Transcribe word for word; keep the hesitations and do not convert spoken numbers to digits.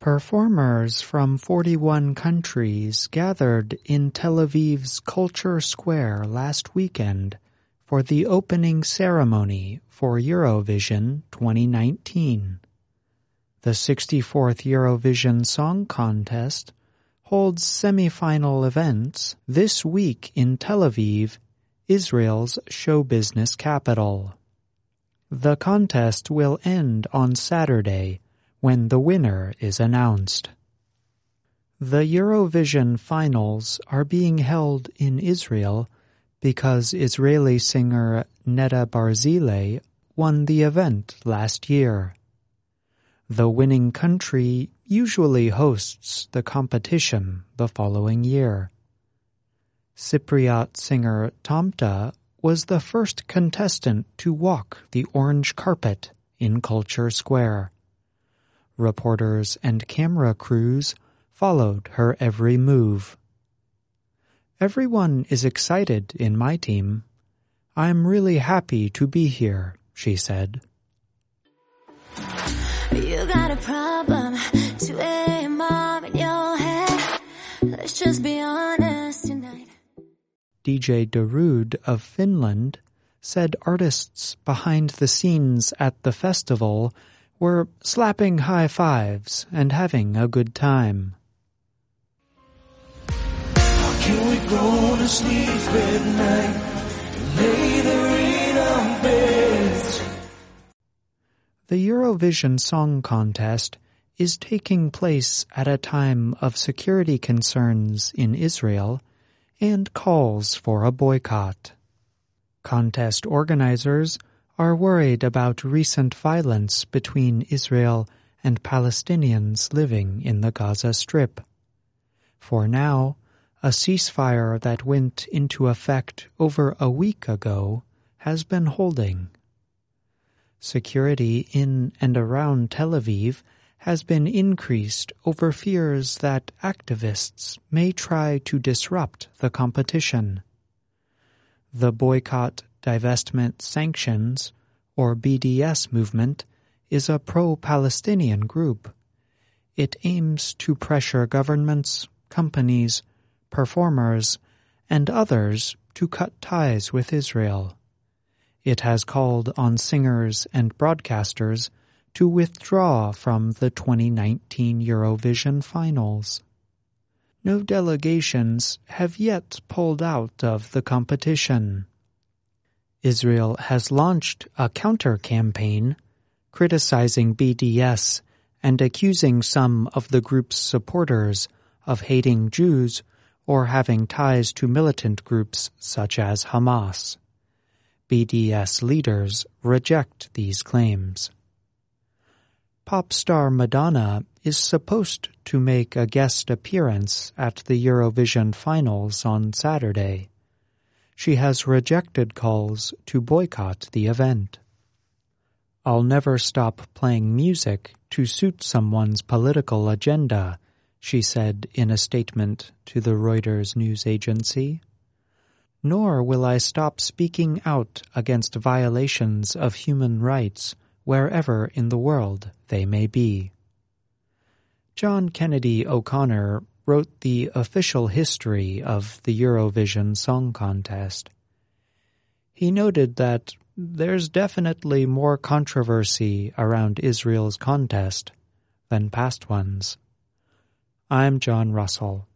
Performers from forty-one countries gathered in Tel Aviv's Culture Square last weekend for the opening ceremony for Eurovision twenty nineteen. The sixty-fourth Eurovision Song Contest holds semi-final events this week in Tel Aviv, Israel's show business capital. The contest will end on Saturday, when the winner is announced. The Eurovision finals are being held in Israel because Israeli singer Neda Barzilai won the event last year. The winning country usually hosts the competition the following year. Cypriot singer Tamta was the first contestant to walk the orange carpet in Culture Square. Reporters and camera crews followed her every move. "Everyone is excited in my team. I'm really happy to be here," she said. You got a problem, two a.m. mom in your head. Let's just be honest tonight. D J Darude of Finland said artists behind the scenes at the festival were slapping high fives and having a good time. How can we go to sleep at night and lay there in our beds? The Eurovision Song Contest is taking place at a time of security concerns in Israel and calls for a boycott. Contest organizers are worried about recent violence between Israel and Palestinians living in the Gaza Strip. For now, a ceasefire that went into effect over a week ago has been holding. Security in and around Tel Aviv has been increased over fears that activists may try to disrupt the competition. The boycott, divestment, sanctions, or B D S movement, is a pro-Palestinian group. It aims to pressure governments, companies, performers, and others to cut ties with Israel. It has called on singers and broadcasters to withdraw from the twenty nineteen Eurovision finals. No delegations have yet pulled out of the competition. Israel has launched a counter-campaign criticizing B D S and accusing some of the group's supporters of hating Jews or having ties to militant groups such as Hamas. B D S leaders reject these claims. Pop star Madonna is supposed to make a guest appearance at the Eurovision finals on Saturday. She has rejected calls to boycott the event. "I'll never stop playing music to suit someone's political agenda," she said in a statement to the Reuters news agency. "Nor will I stop speaking out against violations of human rights wherever in the world they may be." John Kennedy O'Connor wrote the official history of the Eurovision Song Contest. He noted that there's definitely more controversy around Israel's contest than past ones. I'm John Russell.